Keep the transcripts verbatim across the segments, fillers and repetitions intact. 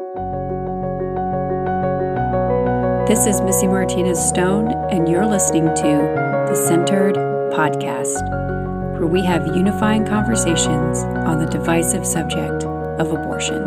This is Missy Martinez Stone, and you're listening to the Centered Podcast, where we have unifying conversations on the divisive subject of abortion.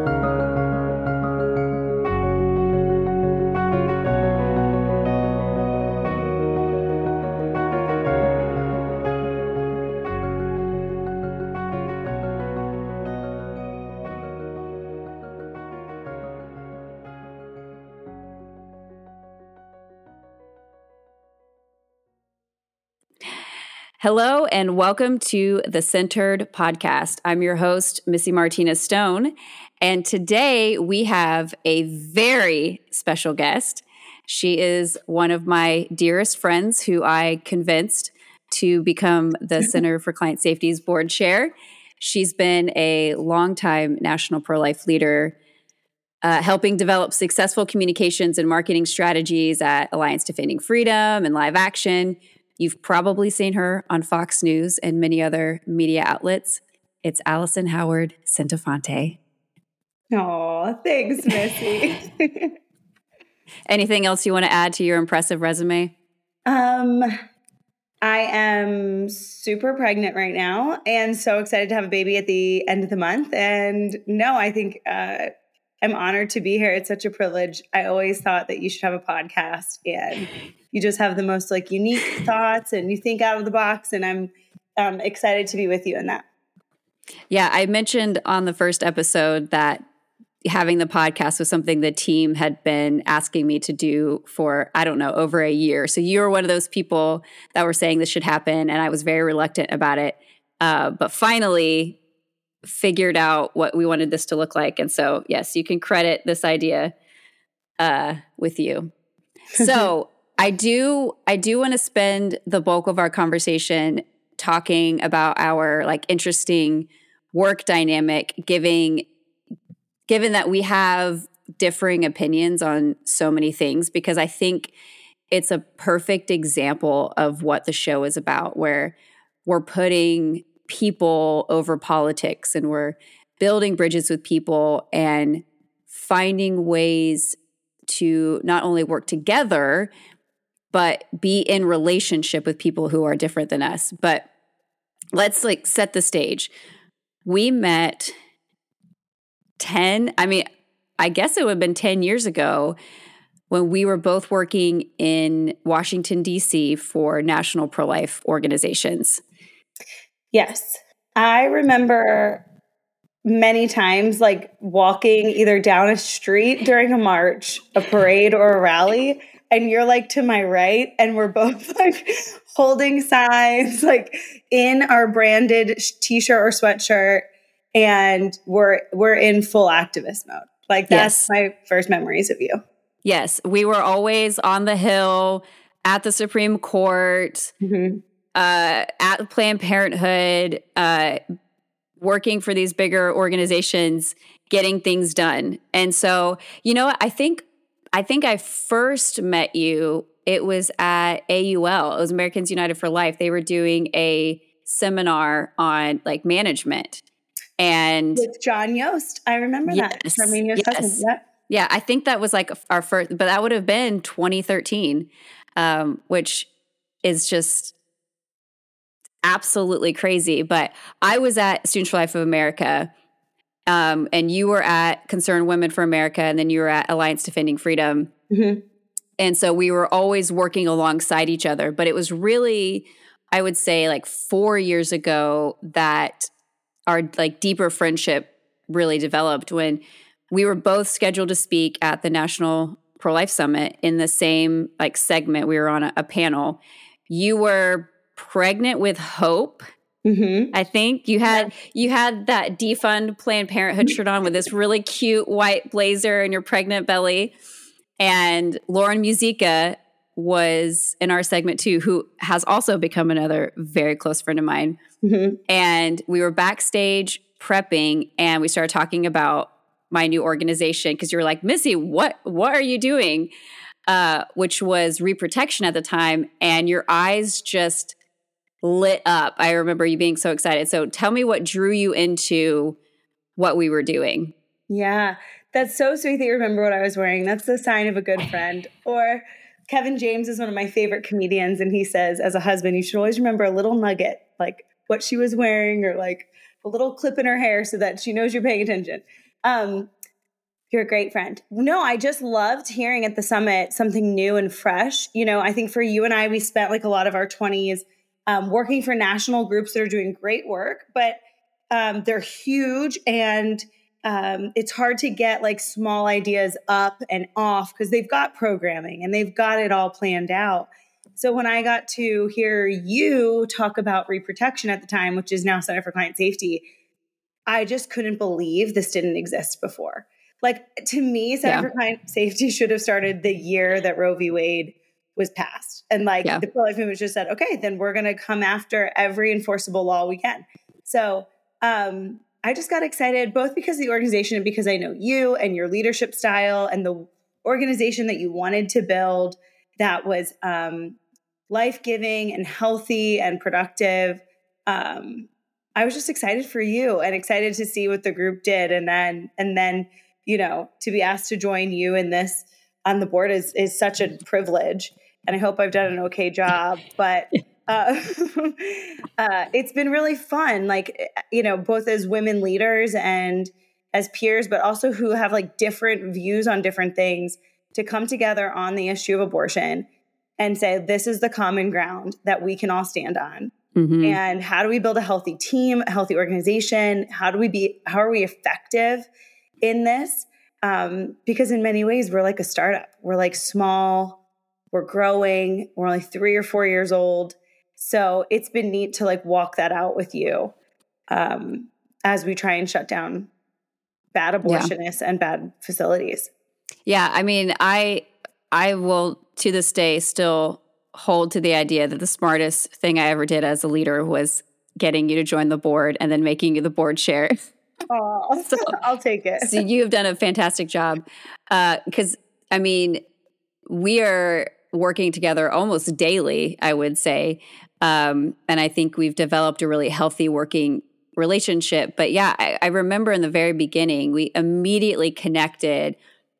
Hello and welcome to the Centered Podcast. I'm your host, Missy Martinez Stone, and today we have a very special guest. She is one of my dearest friends who I convinced to become the Center for Client Safety's board chair. She's been a longtime national pro-life leader, uh, helping develop successful communications and marketing strategies at Alliance Defending Freedom and Live Action. You've probably seen her on Fox News and many other media outlets. It's Allison Howard Centofonte. Oh, thanks, Missy. Anything else you want to add to your impressive resume? Um, I am super pregnant right now and so excited to have a baby at the end of the month. And no, I think uh, I'm honored to be here. It's such a privilege. I always thought that you should have a podcast, and you just have the most like unique thoughts and you think out of the box. And I'm um, excited to be with you in that. Yeah, I mentioned on the first episode that having the podcast was something the team had been asking me to do for, I don't know, over a year. So you were one of those people that were saying this should happen, and I was very reluctant about it. Uh, but finally figured out what we wanted this to look like. And so, yes, you can credit this idea uh, with you. So I do, I do want to spend the bulk of our conversation talking about our like interesting work dynamic, giving, given that we have differing opinions on so many things, because I think it's a perfect example of what the show is about, where we're putting people over politics and we're building bridges with people and finding ways to not only work together, but be in relationship with people who are different than us. But let's like set the stage. We met ten, I mean, I guess it would have been ten years ago when we were both working in Washington, D C for national pro-life organizations. Yes. I remember many times like walking either down a street during a march, a parade, or a rally, and you're like to my right, and we're both like holding signs, like in our branded t-shirt or sweatshirt, and we're we're in full activist mode. Like that's yes. my first memories of you. Yes, we were always on the Hill, at the Supreme Court, mm-hmm. uh, at Planned Parenthood, uh, working for these bigger organizations, getting things done. And so, you know, I think I think I first met you, it was at A U L. It was Americans United for Life. They were doing a seminar on like management. And with John Yost. I remember yes, that. Charmaine Yost yes. husband. Yep. Yeah, I think that was like our first, but that would have been twenty thirteen, um, which is just absolutely crazy. But I was at Students for Life of America, um, and you were at Concerned Women for America, and then you were at Alliance Defending Freedom. Mm-hmm. And so we were always working alongside each other. But it was really, I would say, like four years ago that our like deeper friendship really developed, when we were both scheduled to speak at the National Pro-Life Summit in the same like segment. We were on a, a panel. You were pregnant with hope. Mm-hmm. I think you had yeah. you had that defund Planned Parenthood shirt on with this really cute white blazer and your pregnant belly. And Lauren Musica was in our segment too, who has also become another very close friend of mine. Mm-hmm. And we were backstage prepping, and we started talking about my new organization, because you were like, Missy, what what are you doing? Uh, which was Reprotection at the time, and your eyes just lit up. I remember you being so excited. So tell me what drew you into what we were doing. Yeah, That's so sweet that you remember what I was wearing. That's the sign of a good friend. Or Kevin James is one of my favorite comedians, and he says, as a husband, you should always remember a little nugget, like what she was wearing or like a little clip in her hair so that she knows you're paying attention. Um, you're a great friend. No, I just loved hearing at the summit something new and fresh. You know, I think for you and I, we spent like a lot of our twenties um, working for national groups that are doing great work, but um, they're huge, and um, it's hard to get like small ideas up and off because they've got programming and they've got it all planned out. So when I got to hear you talk about reprotection at the time, which is now Center for Client Safety, I just couldn't believe this didn't exist before. Like, to me, Center yeah. for Client Safety should have started the year that Roe v. Wade was passed. And like yeah. the pro-life movement just said, okay, then we're going to come after every enforceable law we can. So um, I just got excited, both because of the organization and because I know you and your leadership style and the organization that you wanted to build that was um, life-giving and healthy and productive. Um, I was just excited for you and excited to see what the group did. And then, and then, you know, to be asked to join you in this on the board is, is such a privilege. And I hope I've done an okay job, but uh, uh, it's been really fun. Like, you know, both as women leaders and as peers, but also who have like different views on different things, to come together on the issue of abortion and say, this is the common ground that we can all stand on. Mm-hmm. And how do we build a healthy team, a healthy organization? How do we be, how are we effective in this? Um, because in many ways, we're like a startup. We're like small, we're growing, we're only three or four years old. So it's been neat to like walk that out with you um, as we try and shut down bad abortionists yeah. and bad facilities. Yeah. I mean, I, I will to this day still hold to the idea that the smartest thing I ever did as a leader was getting you to join the board and then making you the board chair. Oh, so, I'll take it. So you have done a fantastic job. Because, uh, I mean, we are working together almost daily, I would say. Um, and I think we've developed a really healthy working relationship. But yeah, I, I remember in the very beginning, we immediately connected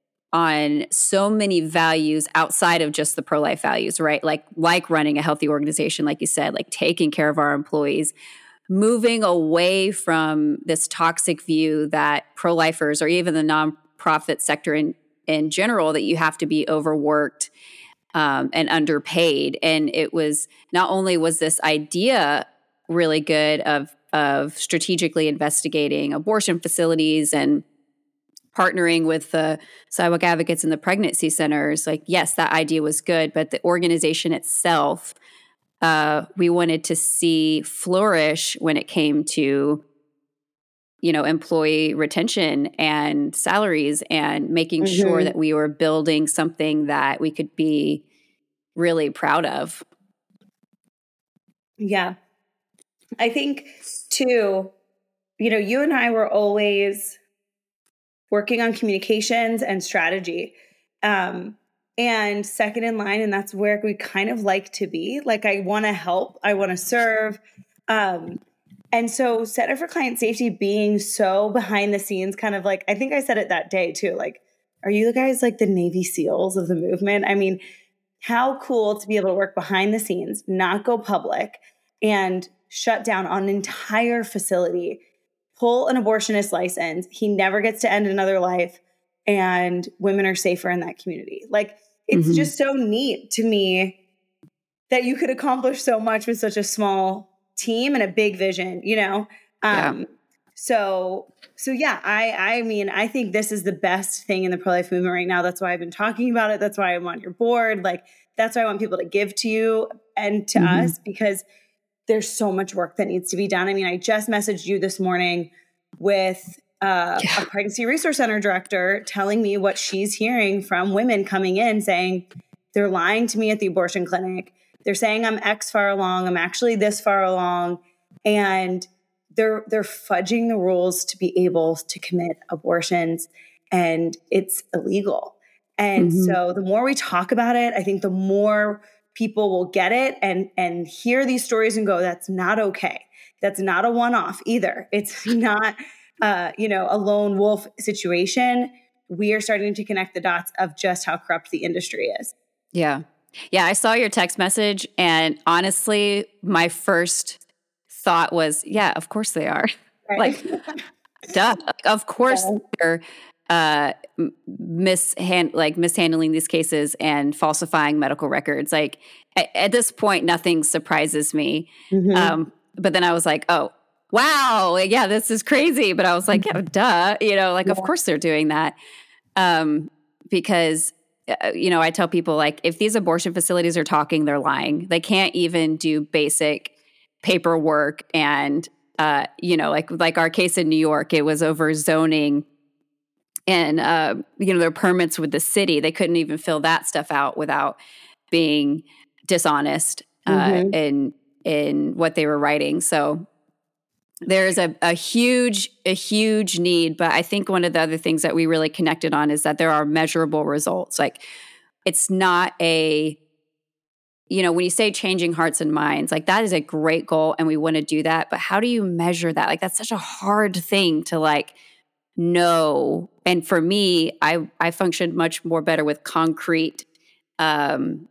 on so many values outside of just the pro-life values, right? Like, like running a healthy organization, like you said, like taking care of our employees, moving away from this toxic view that pro-lifers or even the nonprofit sector in, in general, that you have to be overworked um, and underpaid. And it was, not only was this idea really good of, of strategically investigating abortion facilities and partnering with the sidewalk advocates and the pregnancy centers, like, yes, that idea was good, but the organization itself, uh, we wanted to see flourish when it came to, you know, employee retention and salaries and making mm-hmm. sure that we were building something that we could be really proud of. Yeah. I think too, you know, you and I were always working on communications and strategy. Um, and second in line, and that's where we kind of like to be. Like, I want to help, I want to serve. Um, and so Center for Client Safety being so behind the scenes, kind of like, I think I said it that day too, like, are you guys like the Navy SEALs of the movement? I mean, how cool to be able to work behind the scenes, not go public, and shut down an entire facility, pull an abortionist license. He never gets to end another life, and women are safer in that community. Like, it's mm-hmm. just so neat to me that you could accomplish so much with such a small team and a big vision, you know? Um, yeah. So, so yeah, I, I mean, I think this is the best thing in the pro-life movement right now. That's why I've been talking about it. That's why I'm on your board. Like, that's why I want people to give to you and to mm-hmm. us, because there's so much work that needs to be done. I mean, I just messaged you this morning with uh, yeah. a pregnancy resource center director telling me what she's hearing from women coming in saying, they're lying to me at the abortion clinic. They're saying I'm X far along. I'm actually this far along. And they're, they're fudging the rules to be able to commit abortions, and it's illegal. And mm-hmm. so the more we talk about it, I think the more people will get it and, and hear these stories and go, that's not okay. That's not a one-off either. It's not, uh, you know, a lone wolf situation. we are starting to connect the dots of just how corrupt the industry is. Yeah. Yeah. I saw your text message, and honestly, my first thought was, yeah, of course they are. Right. Like, duh. Of course Yeah. they're uh, mishand like mishandling these cases and falsifying medical records. Like at, at this point, nothing surprises me. Mm-hmm. Um, but then I was like, oh, wow, yeah, this is crazy. But I was like, yeah, duh, you know, like, Yeah. of course they're doing that. Um, because, uh, you know, I tell people, like, if these abortion facilities are talking, they're lying. They can't even do basic paperwork. And, uh, you know, like, like our case in New York, it was over zoning and, uh, you know, their permits with the city. They couldn't even fill that stuff out without being dishonest uh, Mm-hmm. in, in what they were writing. So there's a, a huge, a huge need. But I think one of the other things that we really connected on is that there are measurable results. Like, it's not a, you know, when you say changing hearts and minds, like, that is a great goal and we want to do that. But how do you measure that? Like, that's such a hard thing to like know. And for me, I, I functioned much more better with concrete um,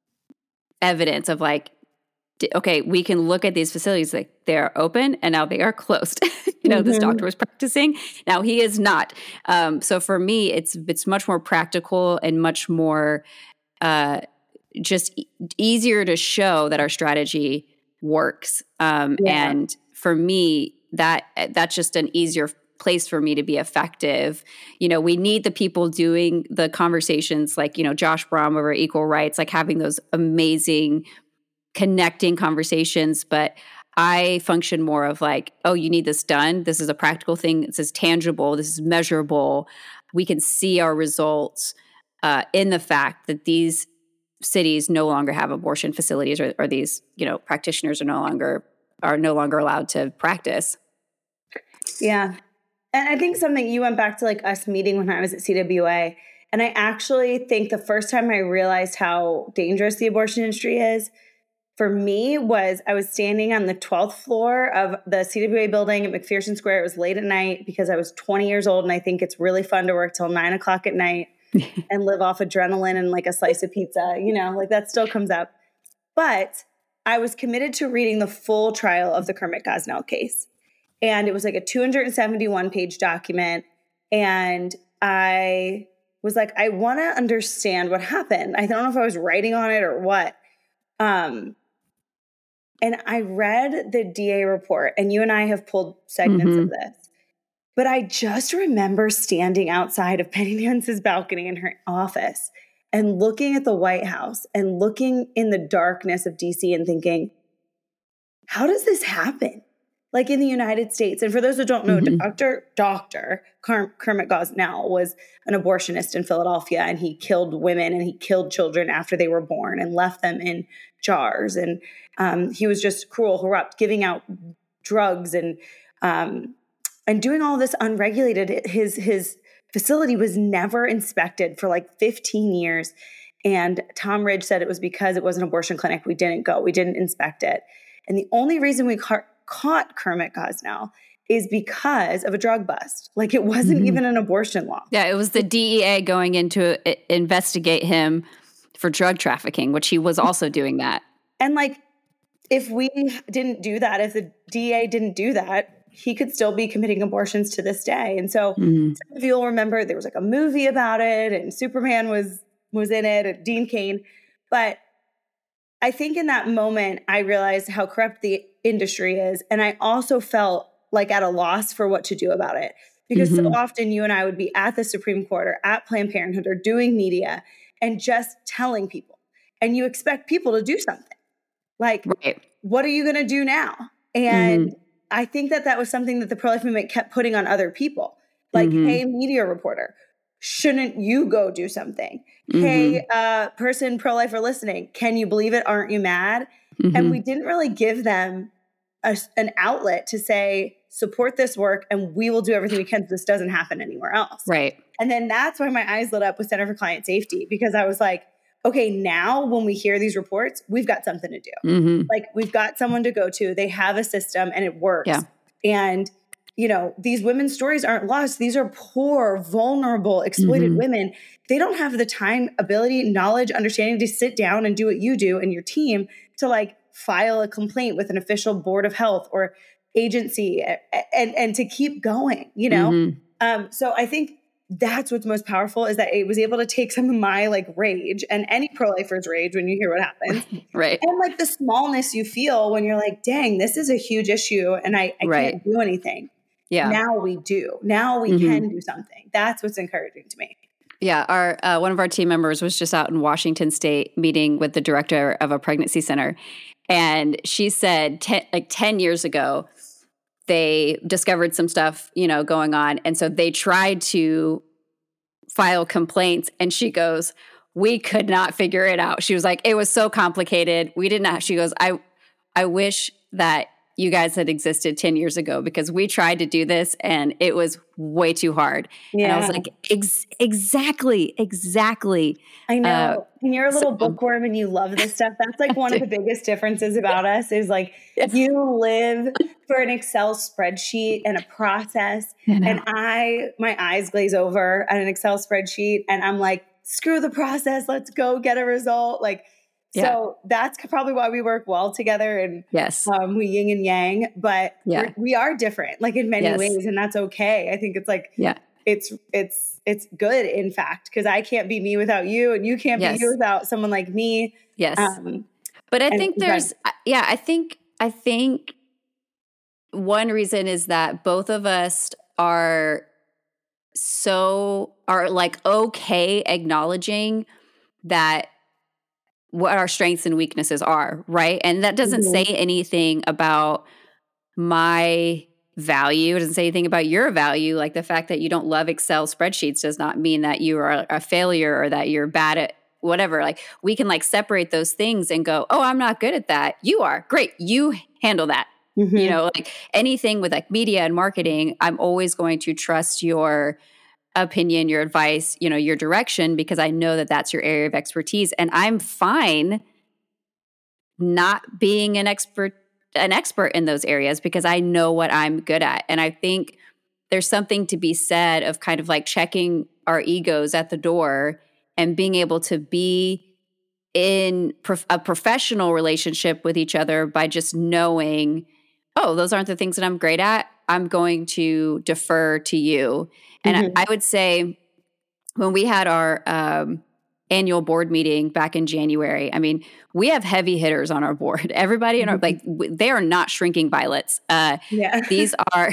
evidence of like, okay, we can look at these facilities, like they're open and now they are closed. you know, mm-hmm. This doctor was practicing. Now he is not. Um, so for me, it's it's much more practical and much more uh, just e- easier to show that our strategy works. Um, yeah. And for me, that that's just an easier place for me to be effective. You know, we need the people doing the conversations, like, you know, Josh Brom over Equal Rights, like having those amazing connecting conversations. But I function more of like, oh, you need this done. This is a practical thing. This is tangible. This is measurable. We can see our results uh, in the fact that these cities no longer have abortion facilities, or, or these, you know, practitioners are no longer are no longer allowed to practice. Yeah. And I think something, you went back to like us meeting when I was at C W A. And I actually think the first time I realized how dangerous the abortion industry is, for me, was I was standing on the twelfth floor of the C W A building at McPherson Square. It was late at night because I was twenty years old, and I think it's really fun to work till nine o'clock at night and live off adrenaline and like a slice of pizza, you know, like that still comes up. But I was committed to reading the full trial of the Kermit Gosnell case. And it was like a two hundred seventy-one page document. And I was like, I want to understand what happened. I don't know if I was writing on it or what. Um, And I read the D A report, and you and I have pulled segments mm-hmm. of this, but I just remember standing outside of Penny Nance's balcony in her office and looking at the White House and looking in the darkness of D C and thinking, how does this happen? Like in the United States. And for those who don't know, mm-hmm. Doctor Doctor Kermit Gosnell was an abortionist in Philadelphia, and he killed women and he killed children after they were born and left them in jars. And um, he was just cruel, corrupt, giving out drugs and um, and doing all this unregulated. His his facility was never inspected for like fifteen years. And Tom Ridge said it was because it was an abortion clinic. We didn't go. We didn't inspect it. And the only reason we ca- caught Kermit Gosnell is because of a drug bust. Like, it wasn't mm-hmm. even an abortion law. Yeah, it was the D E A going in to uh, investigate him for drug trafficking, which he was also doing that. And like, if we didn't do that, if the D E A didn't do that, he could still be committing abortions to this day. And so mm-hmm. some of you will remember there was like a movie about it, and Superman was was in it, and Dean Cain. But I think in that moment, I realized how corrupt the industry is. And I also felt like at a loss for what to do about it. Because mm-hmm. so often you and I would be at the Supreme Court or at Planned Parenthood or doing media and just telling people. And you expect people to do something. Like, right. What are you going to do now? And mm-hmm. I think that that was something that the pro-life movement kept putting on other people. Like, mm-hmm. hey, media reporter, shouldn't you go do something? Mm-hmm. Hey, uh, person pro-lifer listening, can you believe it? Aren't you mad? Mm-hmm. And we didn't really give them a, an outlet to say, support this work and we will do everything we can so this doesn't happen anywhere else. Right. And then that's why my eyes lit up with Center for Client Safety, because I was like, okay, now when we hear these reports, we've got something to do. Mm-hmm. Like, we've got someone to go to. They have a system and it works. Yeah. And you know, these women's stories aren't lost. These are poor, vulnerable, exploited Mm-hmm. women. They don't have the time, ability, knowledge, understanding to sit down and do what you do and your team to like file a complaint with an official board of health or agency and, and to keep going, you know? Mm-hmm. Um, so I think that's what's most powerful is that it was able to take some of my like rage and any pro-lifer's rage when you hear what happens. Right. And like the smallness you feel when you're like, dang, this is a huge issue and I, I Right. can't do anything. Yeah. Now we do. Now we Mm-hmm. can do something. That's what's encouraging to me. Yeah, our uh, one of our team members was just out in Washington State meeting with the director of a pregnancy center, and she said, ten, like ten years ago, they discovered some stuff, you know, going on, and so they tried to file complaints, and she goes, "We could not figure it out." She was like, "It was so complicated. We didn't." Have, she goes, "I, I wish that you guys had existed ten years ago because we tried to do this and it was way too hard." Yeah. And I was like, Ex- exactly, exactly. I know. Uh, when you're a little so- bookworm and you love this stuff, that's like one of the biggest differences about us is like Yes. you live for an Excel spreadsheet and a process. I know. And I, my eyes glaze over at an Excel spreadsheet and I'm like, screw the process. Let's go get a result. Like, Yeah. so that's probably why we work well together and Yes. um, we yin and yang, but Yeah. we're, we are different like in many Yes. ways. And that's okay. I think it's like, Yeah. it's, it's, it's good in fact, because I can't be me without you and you can't Yes. be you without someone like me. Yes. Um, But I and- think there's, yeah, I think, I think one reason is that both of us are so, are like okay acknowledging that what our strengths and weaknesses are, right? And that doesn't Mhm. say anything about my value. It doesn't say anything about your value. Like the fact that you don't love Excel spreadsheets does not mean that you are a failure or that you're bad at whatever. Like we can like separate those things and go, oh, I'm not good at that. You are. Great. You handle that. Mhm. You know, like anything with like media and marketing, I'm always going to trust your opinion, your advice, you know, your direction, because I know that that's your area of expertise. And I'm fine not being an expert, an expert in those areas because I know what I'm good at. And I think there's something to be said of kind of like checking our egos at the door and being able to be in prof- a professional relationship with each other by just knowing, oh, those aren't the things that I'm great at. I'm going to defer to you. And Mhm. I, I would say when we had our um, annual board meeting back in January, I mean, we have heavy hitters on our board. Everybody in our, like, w- they are not shrinking violets. Uh, Yeah. these are,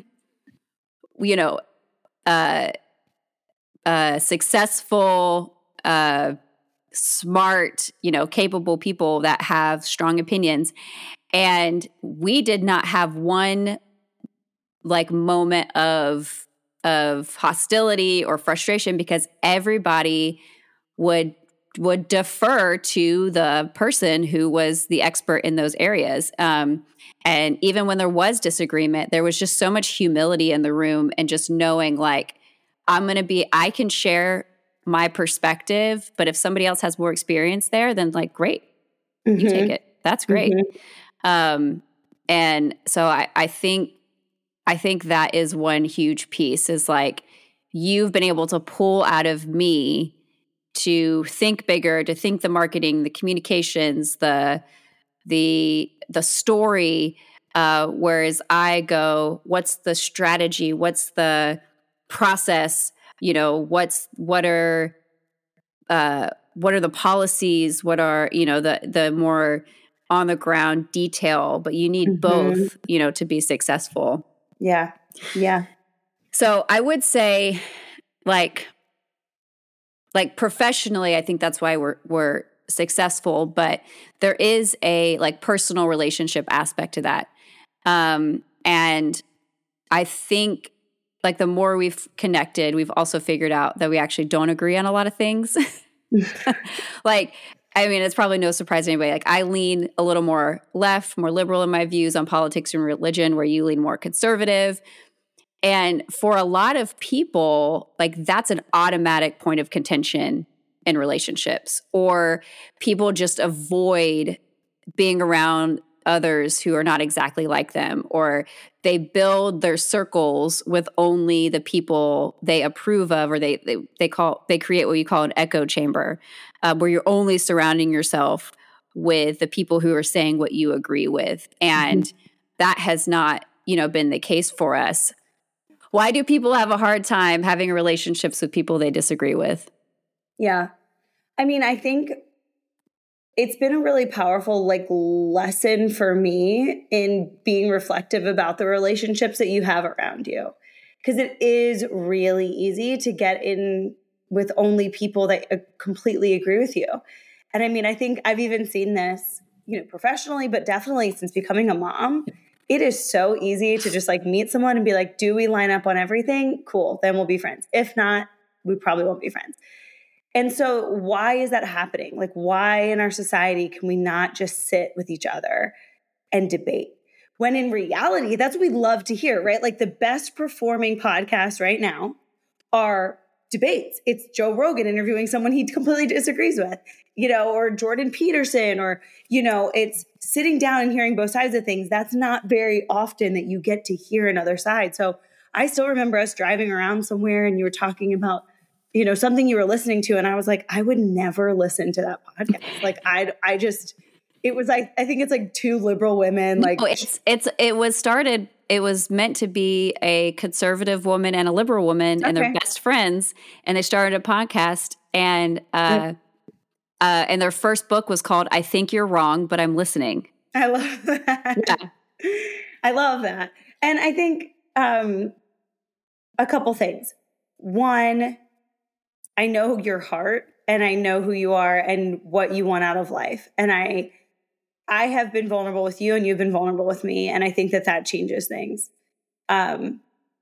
you know, uh, uh, successful, uh, smart, you know, capable people that have strong opinions. And we did not have one like moment of of hostility or frustration because everybody would would defer to the person who was the expert in those areas. Um, and even when there was disagreement, there was just so much humility in the room and just knowing like, I'm going to be, I can share my perspective, but if somebody else has more experience there, then like, great, you Mhm. take it. That's great. Mhm. Um, and so I, I think, I think that is one huge piece is like, you've been able to pull out of me to think bigger, to think the marketing, the communications, the, the, the story, uh, whereas I go, what's the strategy? What's the process? You know, what's, what are, uh, what are the policies? What are, you know, the, the more on the ground detail, but you need Mhm. both, you know, to be successful. Yeah. Yeah. So I would say like, like professionally, I think that's why we're, we're successful, but there is a like personal relationship aspect to that. Um, and I think like the more we've connected, we've also figured out that we actually don't agree on a lot of things. Like, I mean, it's probably no surprise to anybody. Like I lean a little more left, more liberal in my views on politics and religion, where you lean more conservative. And for a lot of people, like that's an automatic point of contention in relationships, or people just avoid being around others who are not exactly like them, or they build their circles with only the people they approve of, or they they, they call they create what you call an echo chamber, uh, where you're only surrounding yourself with the people who are saying what you agree with. And mm-hmm. that has not, you know, been the case for us. Why do people have a hard time having relationships with people they disagree with? Yeah. I mean, I think it's been a really powerful like lesson for me in being reflective about the relationships that you have around you. Because it is really easy to get in with only people that uh, completely agree with you. And I mean, I think I've even seen this, you know, professionally, but definitely since becoming a mom, it is so easy to just like meet someone and be like, do we line up on everything? Cool. Then we'll be friends. If not, we probably won't be friends. And so why is that happening? Like, why in our society can we not just sit with each other and debate? When in reality, that's what we love to hear, right? Like the best performing podcasts right now are debates. It's Joe Rogan interviewing someone he completely disagrees with, you know, or Jordan Peterson, or, you know, it's sitting down and hearing both sides of things. That's not very often that you get to hear another side. So I still remember us driving around somewhere and you were talking about, you know, something you were listening to. And I was like, I would never listen to that podcast. Like I, I just, it was like, I think it's like two liberal women. Like no, it's, it's, it was started, it was meant to be a conservative woman and a liberal woman okay. and they're best friends. And they started a podcast and, uh, yep. uh, and their first book was called, I Think You're Wrong, But I'm Listening. I love that. Yeah. I love that. And I think, um, a couple things. One, I know your heart and I know who you are and what you want out of life. And I, I have been vulnerable with you and you've been vulnerable with me. And I think that that changes things. Um,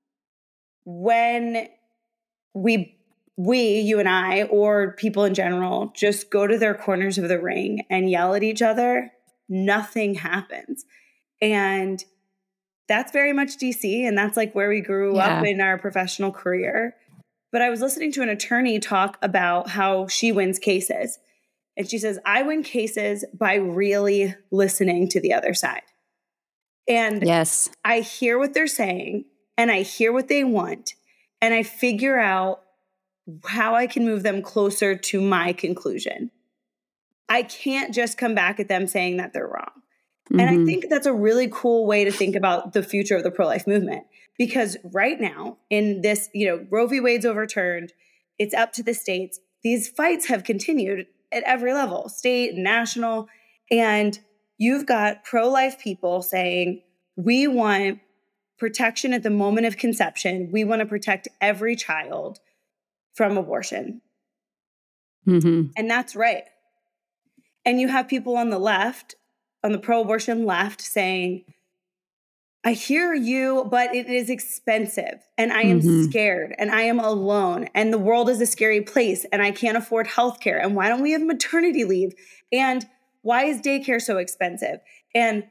when we, we, you and I, or people in general, just go to their corners of the ring and yell at each other, nothing happens. And that's very much D C. And that's like where we grew yeah. up in our professional career. But I was listening to an attorney talk about how she wins cases. And she says, I win cases by really listening to the other side. And yes, I hear what they're saying and I hear what they want. And I figure out how I can move them closer to my conclusion. I can't just come back at them saying that they're wrong. Mm-hmm. And I think that's a really cool way to think about the future of the pro-life movement. Because right now in this, you know, Roe v. Wade's overturned, it's up to the states. These fights have continued at every level, state, national, and you've got pro-life people saying, we want protection at the moment of conception. We want to protect every child from abortion. Mm-hmm. And that's right. And you have people on the left, on the pro-abortion left saying, I hear you, but it is expensive and I am mm-hmm. scared and I am alone and the world is a scary place and I can't afford healthcare. And why don't we have maternity leave? And why is daycare so expensive? And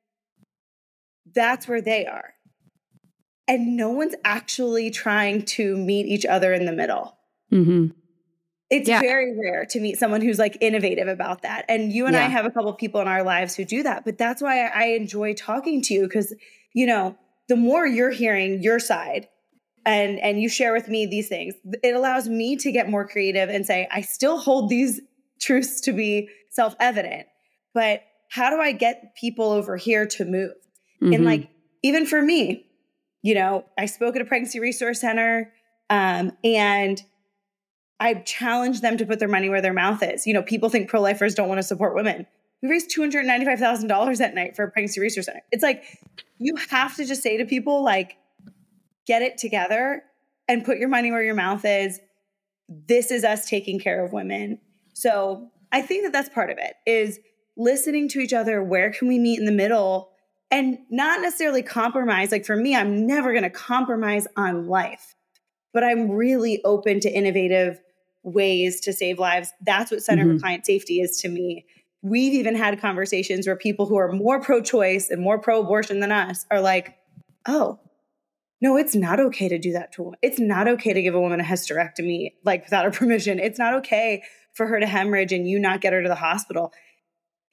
that's where they are. And no one's actually trying to meet each other in the middle. Mm-hmm. It's yeah. very rare to meet someone who's like innovative about that. And you and yeah. I have a couple of people in our lives who do that. But that's why I enjoy talking to you because, you know, the more you're hearing your side and, and you share with me these things, it allows me to get more creative and say, I still hold these truths to be self-evident, but how do I get people over here to move? Mm-hmm. And like, even for me, you know, I spoke at a pregnancy resource center um, and I challenge them to put their money where their mouth is. You know, people think pro-lifers don't want to support women. We raised two hundred ninety-five thousand dollars that night for a pregnancy resource center. It's like, you have to just say to people, like, get it together and put your money where your mouth is. This is us taking care of women. So I think that that's part of it, is listening to each other. Where can we meet in the middle and not necessarily compromise? Like for me, I'm never going to compromise on life, but I'm really open to innovative ways to save lives. That's what Center mm-hmm. for Client Safety is to me. We've even had conversations where people who are more pro-choice and more pro-abortion than us are like, oh, no, it's not okay to do that to a woman. It's not okay to give a woman a hysterectomy, like without her permission. It's not okay for her to hemorrhage and you not get her to the hospital.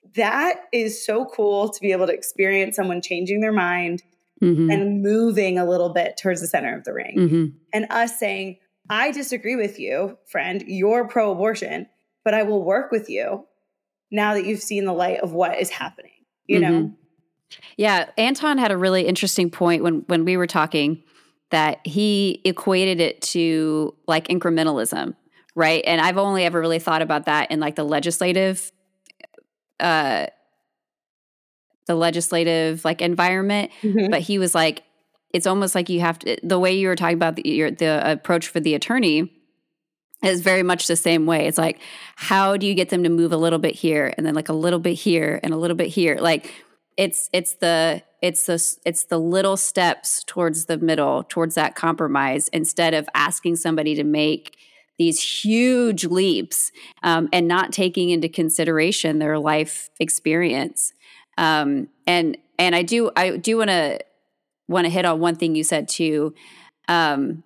that is so cool to be able to experience someone changing their mind mm-hmm. and moving a little bit towards the center of the ring. Mm-hmm. And us saying, I disagree with you, friend, you're pro-abortion, but I will work with you now that you've seen the light of what is happening, you mm-hmm. know? Yeah. Anton had a really interesting point when, when we were talking, that he equated it to like incrementalism, right? And I've only ever really thought about that in like the legislative, uh, the legislative like environment. Mm-hmm. But he was like, it's almost like you have to, the way you were talking about the, your, the approach for the attorney is very much the same way. It's like, how do you get them to move a little bit here and then like a little bit here and a little bit here? Like it's, it's the, it's the, it's the little steps towards the middle, towards that compromise, instead of asking somebody to make these huge leaps um, and not taking into consideration their life experience. Um, and, and I do, I do want to, want to hit on one thing you said too. Um,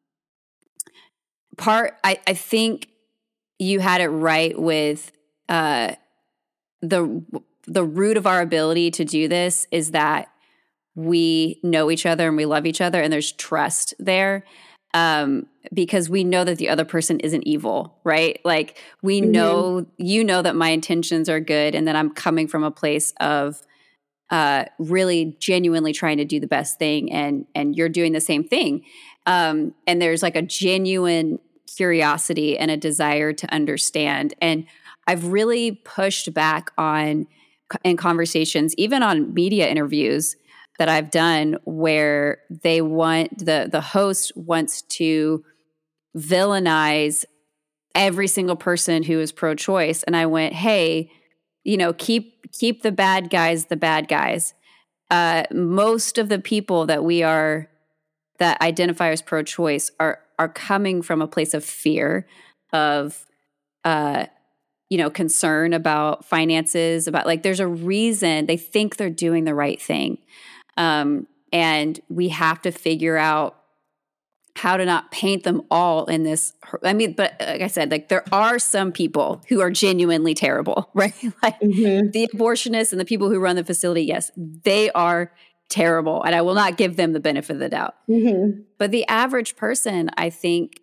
part, I, I think you had it right with, uh, the, the root of our ability to do this is that we know each other and we love each other and there's trust there. Um, because we know that the other person isn't evil, right? Like we mm-hmm. know, you know that my intentions are good and that I'm coming from a place of, uh, really genuinely trying to do the best thing, and, and you're doing the same thing. Um, and there's like a genuine curiosity and a desire to understand. And I've really pushed back on in conversations, even on media interviews that I've done, where they want the the host wants to villainize every single person who is pro-choice. And I went, hey, you know, keep keep the bad guys the bad guys. Uh, most of the people that we are that identify as pro-choice are are coming from a place of fear, of uh, you know, concern about finances, about like there's a reason they think they're doing the right thing. Um, and we have to figure out how to not paint them all in this. I mean, but like I said, like there are some people who are genuinely terrible, right? Like mm-hmm. the abortionists and the people who run the facility, yes, they are terrible. And I will not give them the benefit of the doubt. Mm-hmm. But the average person, I think,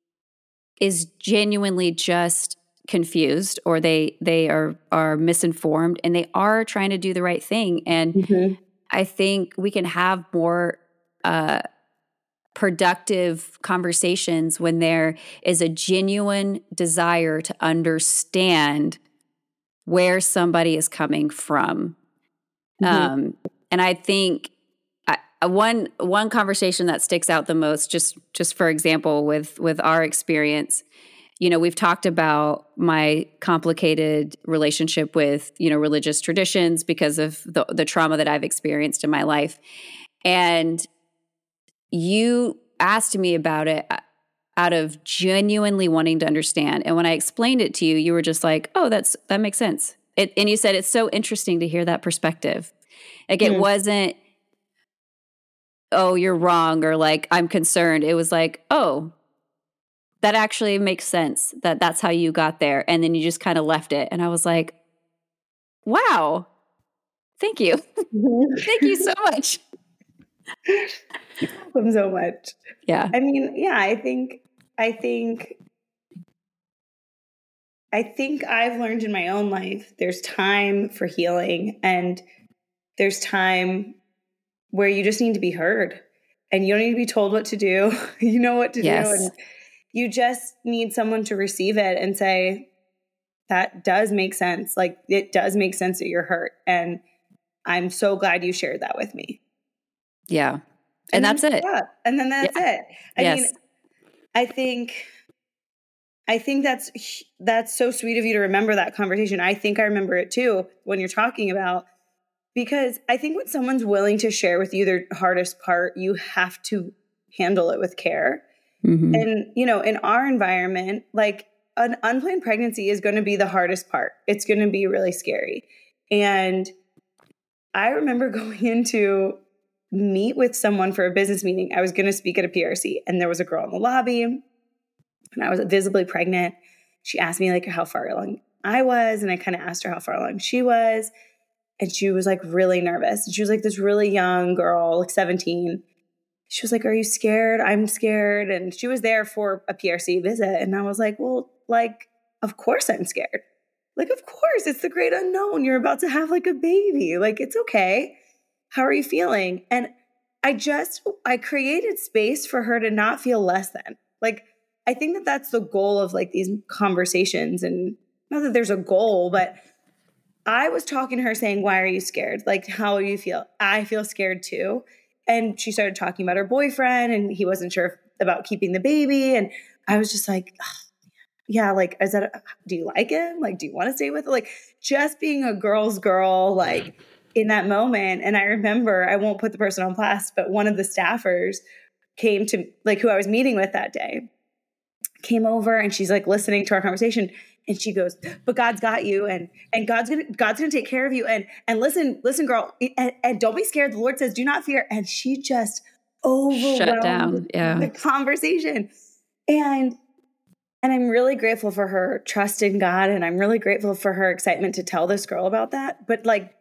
is genuinely just confused, or they they are are misinformed, and they are trying to do the right thing. And mm-hmm. I think we can have more uh, productive conversations when there is a genuine desire to understand where somebody is coming from. Mm-hmm. Um, and I think I, one one conversation that sticks out the most, just just for example, with with our experience, you know, we've talked about my complicated relationship with, you know, religious traditions because of the, the trauma that I've experienced in my life. And you asked me about it out of genuinely wanting to understand. And when I explained it to you, you were just like, oh, that's, that makes sense. It, and you said, it's so interesting to hear that perspective. Like it mm. wasn't, oh, you're wrong, or like, I'm concerned. It was like, oh, that actually makes sense, that that's how you got there. And then you just kind of left it. And I was like, wow, thank you. Thank you so much. Welcome so much. Yeah. I mean, yeah, I think, I think, I think I've learned in my own life, there's time for healing, and there's time where you just need to be heard, and you don't need to be told what to do. You know what to yes. do. And you just need someone to receive it and say, that does make sense. Like it does make sense that you're hurt. And I'm so glad you shared that with me. Yeah. And, and that's it. Yeah. And then that's yeah. it. I yes. mean, I think, I think that's, that's so sweet of you to remember that conversation. I think I remember it too, when you're talking about, because I think when someone's willing to share with you their hardest part, you have to handle it with care. Mm-hmm. And, you know, in our environment, like an unplanned pregnancy is going to be the hardest part. It's going to be really scary. And I remember going in to meet with someone for a business meeting. I was going to speak at a P R C, and there was a girl in the lobby, and I was visibly pregnant. She asked me like how far along I was, and I kind of asked her how far along she was. And she was like really nervous. And she was like this really young girl, like seventeen. She was like, are you scared? I'm scared. And she was there for a P R C visit. And I was like, well, like, of course I'm scared. Like, of course, it's the great unknown. You're about to have like a baby. Like, it's okay. How are you feeling? And I just, I created space for her to not feel less than. Like, I think that that's the goal of like these conversations. And not that there's a goal, but I was talking to her saying, why are you scared? Like, how do you feel? I feel scared too. And she started talking about her boyfriend and he wasn't sure about keeping the baby. And I was just like, oh, yeah, like, is that, a, do you like him? Like, do you want to stay with him? Like, just being a girl's girl, like in that moment. And I remember, I won't put the person on blast, but one of the staffers came to, like, who I was meeting with that day, came over and she's like listening to our conversation. And she goes, but God's got you, and and God's gonna God's gonna take care of you. And and listen, listen, girl, and, and don't be scared. The Lord says, do not fear. And she just overwhelmed Shut down. Yeah. the conversation. And and I'm really grateful for her trust in God, and I'm really grateful for her excitement to tell this girl about that. But like,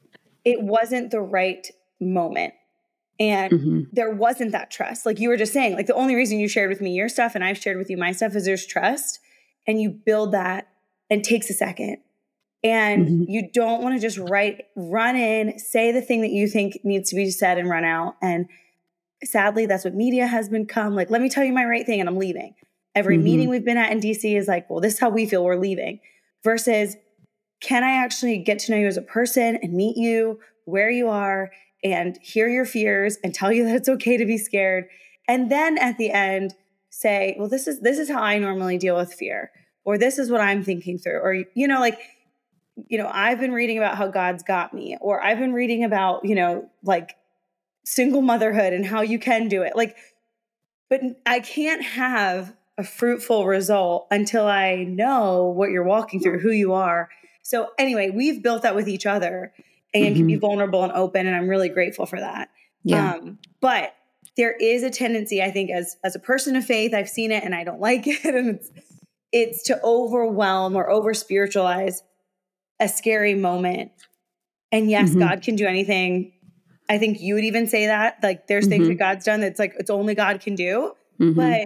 it wasn't the right moment. And mm-hmm. there wasn't that trust. Like you were just saying, like the only reason you shared with me your stuff and I've shared with you my stuff is there's trust. And you build that, and it takes a second. And mm-hmm. you don't want to just write, run in, say the thing that you think needs to be said and run out. And sadly, that's what media has become. Like, let me tell you my right thing and I'm leaving. Every mm-hmm. meeting we've been at in D C is like, well, this is how we feel, we're leaving. Versus, can I actually get to know you as a person and meet you where you are and hear your fears and tell you that it's okay to be scared. And then at the end, say, well, this is, this is how I normally deal with fear, or this is what I'm thinking through, or, you know, like, you know, I've been reading about how God's got me, or I've been reading about, you know, like single motherhood and how you can do it. Like, but I can't have a fruitful result until I know what you're walking through, who you are. So anyway, we've built that with each other and mm-hmm. can be vulnerable and open. And I'm really grateful for that. Yeah. Um, but there is a tendency, I think, as, as a person of faith, I've seen it and I don't like it. And it's, it's to overwhelm or over spiritualize a scary moment. And yes, mm-hmm. God can do anything. I think you would even say that, like there's mm-hmm. things that God's done that's like, it's only God can do. Mm-hmm. But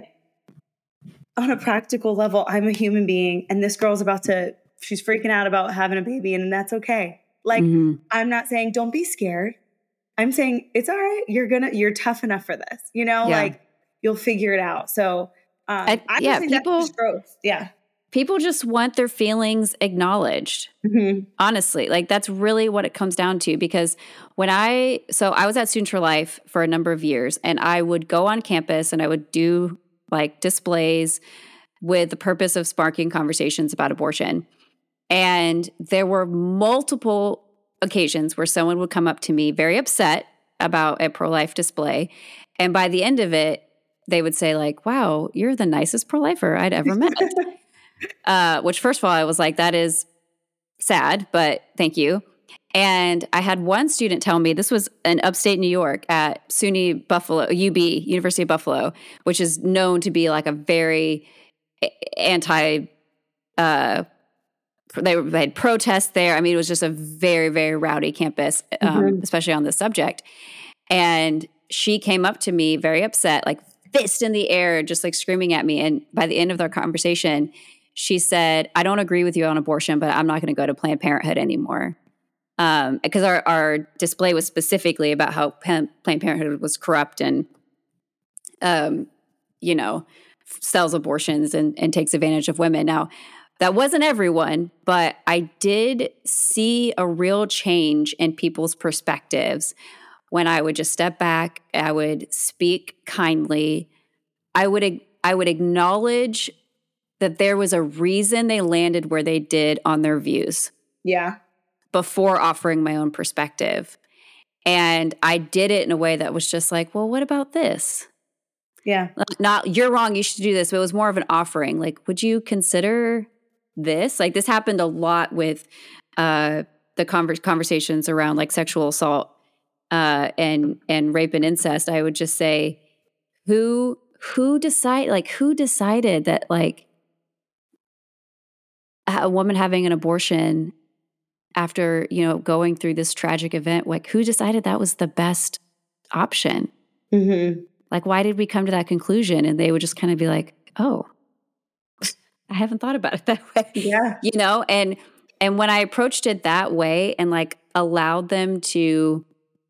on a practical level, I'm a human being and this girl's about to, she's freaking out about having a baby and that's okay. Like, mm-hmm. I'm not saying don't be scared. I'm saying it's all right. You're gonna, you're tough enough for this, you know, yeah. like you'll figure it out. So, um, I, I yeah, think people, that's just growth. Yeah. People just want their feelings acknowledged. Mm-hmm. Honestly, like that's really what it comes down to. Because when I, so I was at Students for Life for a number of years and I would go on campus and I would do like displays with the purpose of sparking conversations about abortion. And there were multiple occasions where someone would come up to me very upset about a pro-life display. And by the end of it, they would say like, wow, you're the nicest pro-lifer I'd ever met. uh, which first of all, I was like, that is sad, but thank you. And I had one student tell me, this was in upstate New York at SUNY Buffalo, U B, University of Buffalo, which is known to be like a very anti, uh, They, they had protests there. I mean, it was just a very, very rowdy campus, um, mm-hmm. especially on this subject. And she came up to me very upset, like fist in the air, just like screaming at me. And by the end of their conversation, she said, I don't agree with you on abortion, but I'm not going to go to Planned Parenthood anymore. Um, because our, our display was specifically about how Planned Parenthood was corrupt and, um, you know, sells abortions and, and takes advantage of women. Now, that wasn't everyone, but I did see a real change in people's perspectives when I would just step back, I would speak kindly. I would I would acknowledge that there was a reason they landed where they did on their views. Yeah. Before offering my own perspective. And I did it in a way that was just like, well, what about this? Yeah. Not, you're wrong, you should do this. But it was more of an offering. Like, would you consider this? Like, this happened a lot with uh, the conver- conversations around like sexual assault uh, and and rape and incest. I would just say, who who decide like who decided that like a woman having an abortion after, you know, going through this tragic event, like who decided that was the best option? Mm-hmm. Like, why did we come to that conclusion? And they would just kind of be like, oh, I haven't thought about it that way. Yeah. You know, and and when I approached it that way and like allowed them to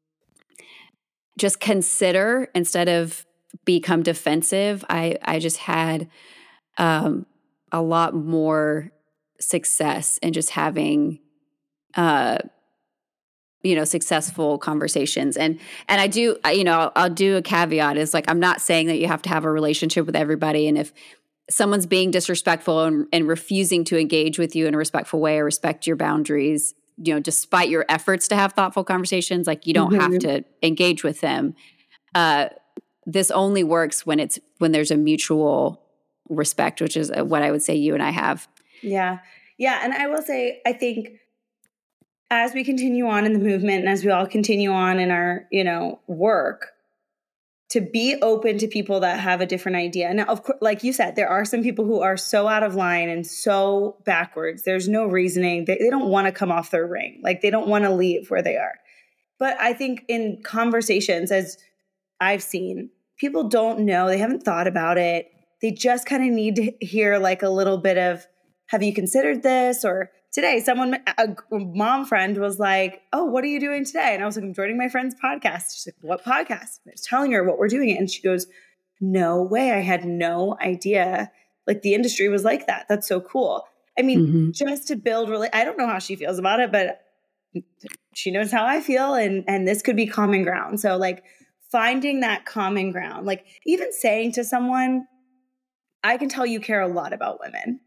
just consider instead of become defensive, I I just had um, a lot more success in just having uh you know, successful conversations. And, and I do, you know, I'll, I'll do a caveat is like, I'm not saying that you have to have a relationship with everybody. And if someone's being disrespectful and, and refusing to engage with you in a respectful way or respect your boundaries, you know, despite your efforts to have thoughtful conversations, like you don't Mm-hmm. have to engage with them. Uh, this only works when it's, when there's a mutual respect, which is what I would say you and I have. Yeah. Yeah. And I will say, I think, as we continue on in the movement and as we all continue on in our, you know, work, to be open to people that have a different idea. Now, of course, like you said, there are some people who are so out of line and so backwards. There's no reasoning. They, they don't want to come off their ring. Like they don't want to leave where they are. But I think in conversations, as I've seen, people don't know. They haven't thought about it. They just kind of need to hear like a little bit of, have you considered this? Or today, someone, a mom friend was like, oh, what are you doing today? And I was like, I'm joining my friend's podcast. She's like, what podcast? And I was telling her what we're doing. And she goes, no way. I had no idea. Like the industry was like that. That's so cool. I mean, mm-hmm. just to build really, I don't know how she feels about it, but she knows how I feel. And, and this could be common ground. So like finding that common ground, like even saying to someone, I can tell you care a lot about women.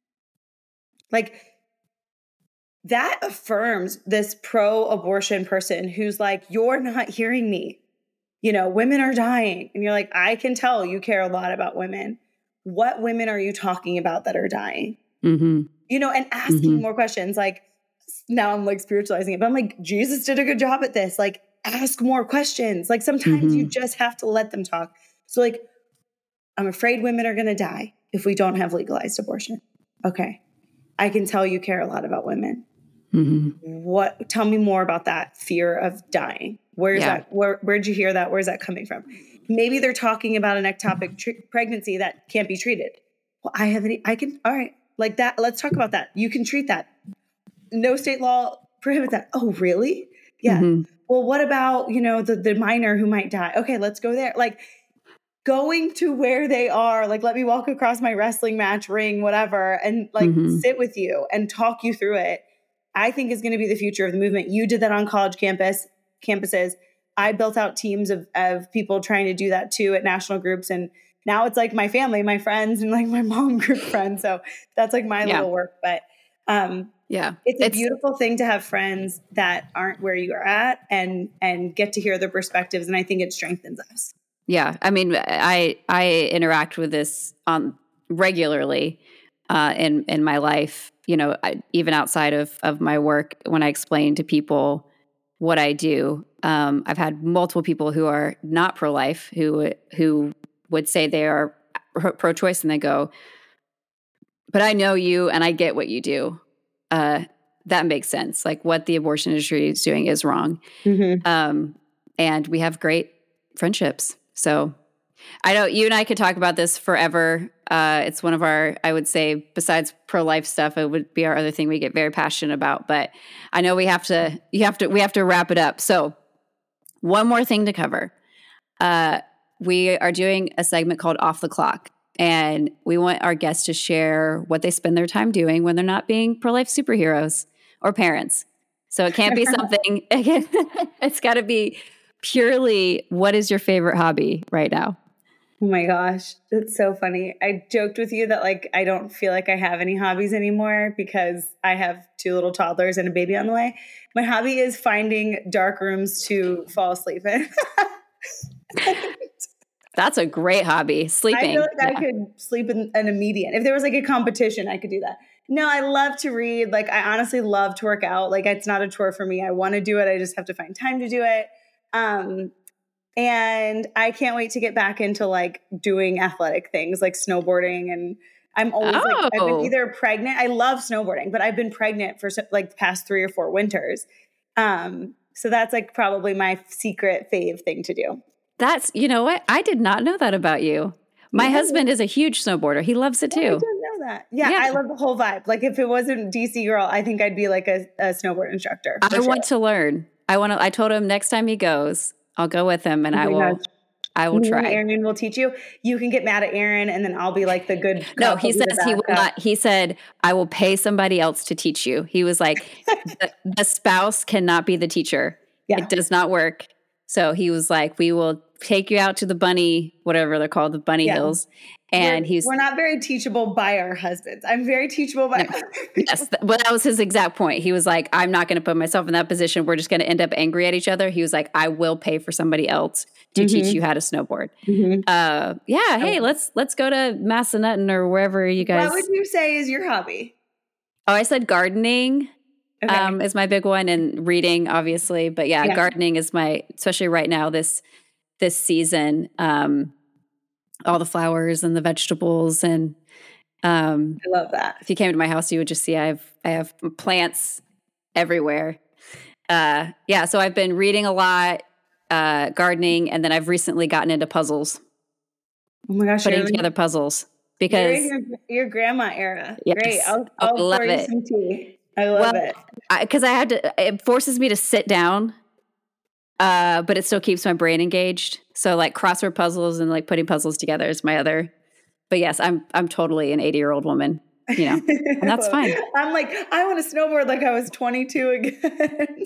Like that affirms this pro-abortion person who's like, you're not hearing me. You know, women are dying. And you're like, I can tell you care a lot about women. What women are you talking about that are dying? Mm-hmm. You know, and asking mm-hmm. more questions. Like now I'm like spiritualizing it, but I'm like, Jesus did a good job at this. Like ask more questions. Like sometimes mm-hmm. you just have to let them talk. So like, I'm afraid women are going to die if we don't have legalized abortion. Okay. I can tell you care a lot about women. Mm-hmm. What? Tell me more about that fear of dying. Where's yeah. that? Where? Where'd you hear that? Where's that coming from? Maybe they're talking about an ectopic tr- pregnancy that can't be treated. Well, I have any. I can. All right, like that. Let's talk about that. You can treat that. No state law prohibits that. Oh, really? Yeah. Mm-hmm. Well, what about you know the the minor who might die? Okay, let's go there. Like. Going to where they are, like, let me walk across my wrestling match ring, whatever, and like mm-hmm. sit with you and talk you through it, I think is going to be the future of the movement. You did that on college campus campuses. I built out teams of, of people trying to do that too at national groups. And now it's like my family, my friends, and like my mom group friends. So that's like my yeah. little work. But um, yeah, it's a it's, beautiful thing to have friends that aren't where you are at and and get to hear their perspectives. And I think it strengthens us. Yeah, I mean, I I interact with this um, regularly uh, in in my life. You know, I, even outside of of my work, when I explain to people what I do, um, I've had multiple people who are not pro-life who who would say they are pro-choice, and they go, "But I know you, and I get what you do. Uh, that makes sense. Like what the abortion industry is doing is wrong." Mm-hmm. Um, and we have great friendships. So I know you and I could talk about this forever. Uh, it's one of our, I would say, besides pro-life stuff, it would be our other thing we get very passionate about. But I know we have to, you have to, we have to wrap it up. So one more thing to cover. Uh, we are doing a segment called Off the Clock. And we want our guests to share what they spend their time doing when they're not being pro-life superheroes or parents. So it can't be something, it's got to be purely, what is your favorite hobby right now? Oh my gosh, that's so funny. I joked with you that like I don't feel like I have any hobbies anymore because I have two little toddlers and a baby on the way. My hobby is finding dark rooms to fall asleep in. That's a great hobby, sleeping. I feel like yeah. I could sleep in an immediate. If there was like a competition, I could do that. No, I love to read. Like I honestly love to work out. Like it's not a chore for me. I want to do it. I just have to find time to do it. Um, and I can't wait to get back into like doing athletic things like snowboarding. And I'm always oh. like, I've been either pregnant. I love snowboarding, but I've been pregnant for like the past three or four winters. Um, so that's like probably my secret fave thing to do. That's, you know what? I did not know that about you. My yeah. husband is a huge snowboarder. He loves it too. Oh, I didn't know that. Yeah, yeah, I love the whole vibe. Like if it wasn't D C Girl, I think I'd be like a, a snowboard instructor. I sure. want to learn. I want to, I told him next time he goes, I'll go with him and oh I will, gosh. I will try. Aaron will teach you. You can get mad at Aaron and then I'll be like the good. No, he says he will not. He said, I will pay somebody else to teach you. He was like, the, the spouse cannot be the teacher. Yeah. It does not work. So he was like, we will take you out to the bunny, whatever they're called, the bunny yeah. hills. And we're, he's we're not very teachable by our husbands. I'm very teachable by no. Yes, but that was his exact point. He was like, I'm not going to put myself in that position. We're just going to end up angry at each other. He was like, I will pay for somebody else to mm-hmm. teach you how to snowboard. Mm-hmm. Uh, yeah. Hey, let's let's go to Massanutten or wherever you guys. What would you say is your hobby? Oh, I said gardening. Okay. Um, is my big one, and reading, obviously. But yeah, yeah, gardening is my, especially right now, this this season. Um, all the flowers and the vegetables, and um, I love that. If you came to my house, you would just see I have I have plants everywhere. Uh, yeah, so I've been reading a lot, uh, gardening, and then I've recently gotten into puzzles. Oh my gosh, putting together puzzles because your, your grandma era. Yes, Great, I'll, I'll I love pour you it. some tea. I love well, it because I, I had to. It forces me to sit down, uh, but it still keeps my brain engaged. So like crossword puzzles and like putting puzzles together is my other. But yes, I'm I'm totally an eighty year old woman, you know, and that's fine. I'm like I want to snowboard like I was twenty-two again.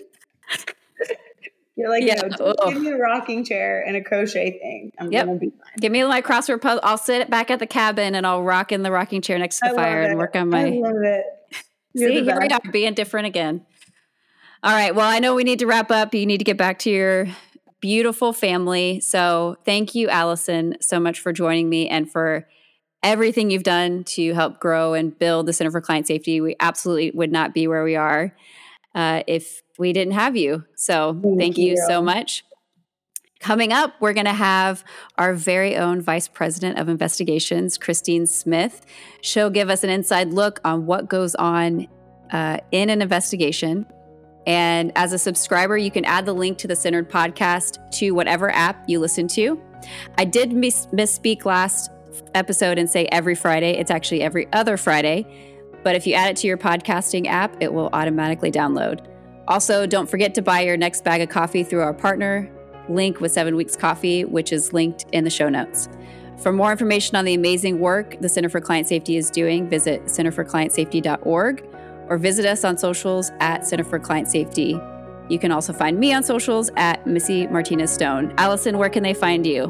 You're like, yeah, you know, give me a rocking chair and a crochet thing. I'm yep. gonna be fine. Give me my crossword puzzle. I'll sit back at the cabin and I'll rock in the rocking chair next to the I fire and work on my. I love it. You're See, here we are being different again. All right. Well, I know we need to wrap up. You need to get back to your beautiful family. So thank you, Allison, so much for joining me and for everything you've done to help grow and build the Center for Client Safety. We absolutely would not be where we are uh, if we didn't have you. So thank, thank you. you so much. Coming up, we're going to have our very own Vice President of Investigations, Christine Smith. She'll give us an inside look on what goes on uh, in an investigation. And as a subscriber, you can add the link to the Centered podcast to whatever app you listen to. I did mis- misspeak last episode and say every Friday. It's actually every other Friday. But if you add it to your podcasting app, it will automatically download. Also, don't forget to buy your next bag of coffee through our partner link with Seven Weeks Coffee, which is linked in the show notes. For more information on the amazing work the Center for Client Safety is doing, visit center for client safety dot org or visit us on socials at Center for Client Safety. You can also find me on socials at Missy Martinez Stone. Allison, where can they find you?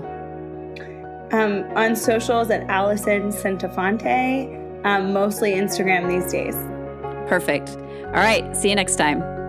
Um, on socials at Allison Centofonte, um, mostly Instagram these days. Perfect. All right. See you next time.